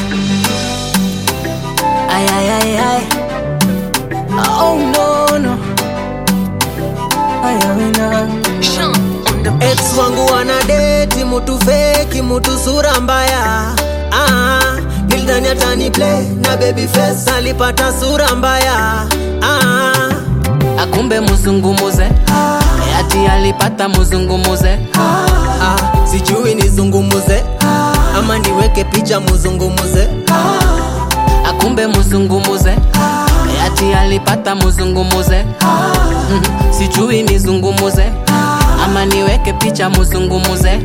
Ay, ay, ay, ay. Oh no, no. Ay, ay, ay. Ex wangu wanadeti mutu fake, mutu sura mbaya. Nilidhani atani play na baby face, alipata sura mbaya. Akumbe muzungumuze, ati alipata muzungumuze. Sijui nizungumuze ama niweke picha muzungumuze. Akumbe muzungumuze, ati alipata muzungumuze. Sijui nizungumuze ama niweke picha muzungumuze.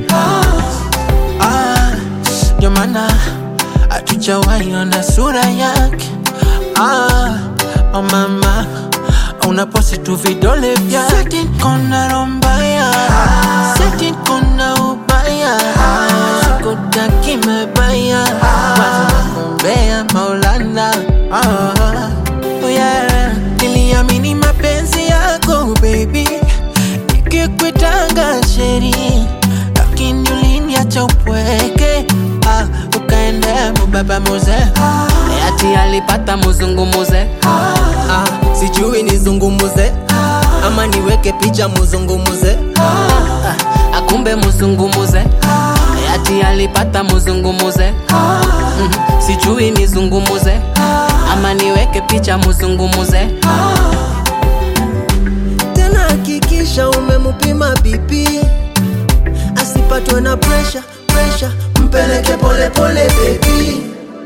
Ndio maana hatujawahi ona sura yake. Oh mama, unaposti tu vidole vyake. Seti kona rombaya, seti kona ubaya, sikutaki mebaya, wazo nakumbea Maulana. Oh yeah, niliamini mapenzi yako baby, nikikuitanga sheri, lakini uliniacha upweke. Ukaenda mubaba muze, ati alipata muzungumuze. Sijui nizungumuze ama niweke picha muzungumuze. Akumbe muzungumuze, ati alipata muzungumuze. Sijui nizungumuze ama niweke picha muzungumuze. Tena hakikisha umemupima BP, asipatwe na pressure, mpeleke pole pole baby.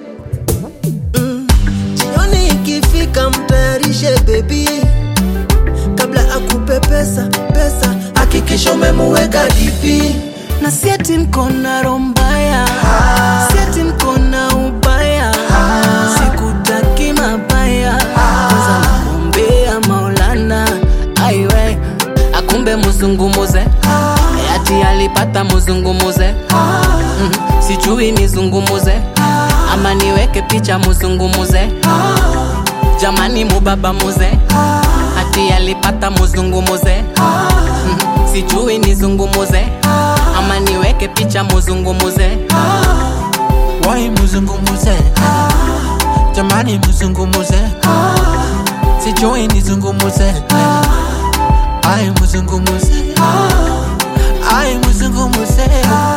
Jioni ikifika mtayarishe baby, kabla akupe pesa, hakikisha umemuweka DP. Na sieti mkona rombaya, sieti mkona ubaya, sikutaki mabaya, kwanza nakumbea Maulana. Aiwe, akumbe muzungumuze, ati alipata muzungumuze. Sijui nizungumuze ama niweke picha muzungumuze. Jamani mubaba muze, ati alipata muzungumuze. Sijui nizungumuze ama niweke picha muzungumuze. why muzungumuze? Jamani muzungumuze, sijui nizungumuze. Ay muzungumuze, ay muzungumuze.